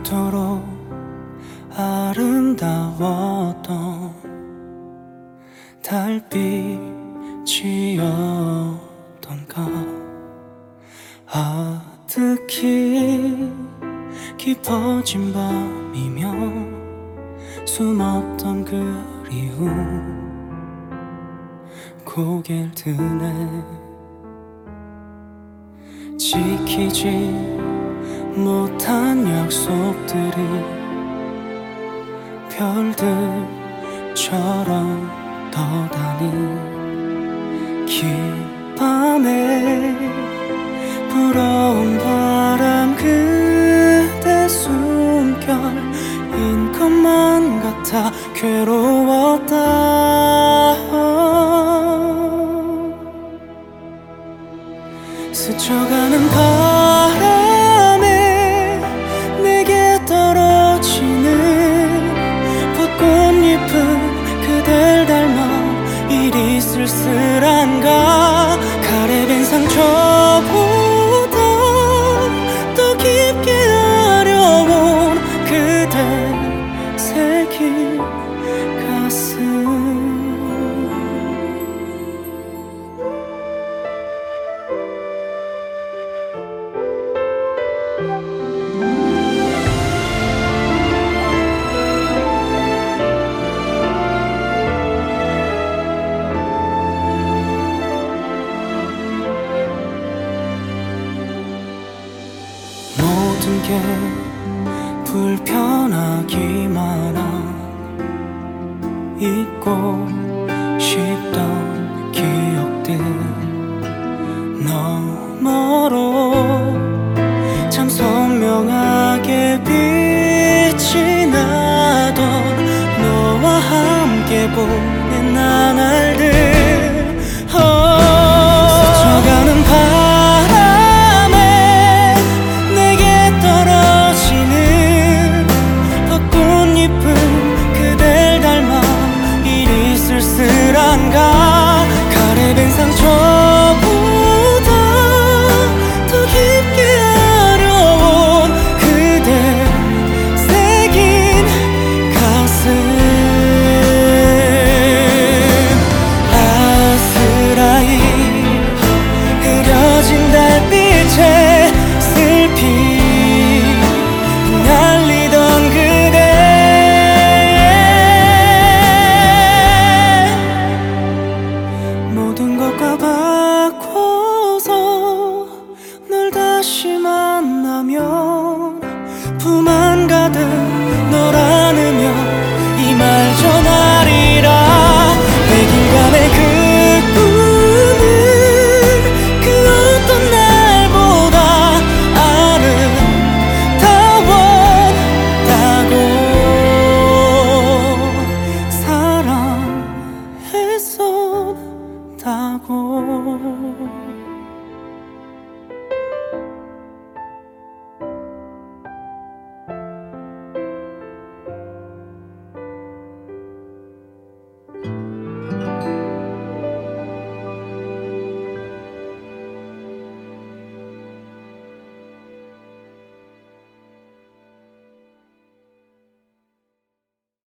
그토록 아름다웠던 달빛이었던가. 아득히 깊어진 밤이며 숨었던 그리움 고개를 드네. 지키지 못한 약속들이 별들처럼 떠다닌 깊밤에 불어온 바람 그대 숨결인 것만 같아 괴로웠다. 스쳐가는 바람에 내게 떨어지는 벚꽃잎은 그댈 닮아 이리 쓸쓸한가. 가래밴 상처보다 더 깊게 아려온 그대 새긴 가슴. 모든 게 불편하기만 한 잊고 싶던 기억들 너머로 참 선명하게 빛이 나던 너와 함께 보낸 나날들. 스쳐가는 바람에 내게 떨어지는 벚꽃잎은 그댈 닮아 이리 쓸쓸한가. 가래밴 상처보다 더 깊게 아려온 그대 새긴 가슴. 아스라이 흐려진 달빛에 슬피 날리던 그대. 모든 것과 바꿔서 널 다시 만나면 품 안 가득 널 안으며 이 말 전하리라. 백인간의 그 꿈은 그 어떤 날보다 아름다웠다고. 사랑했었다고.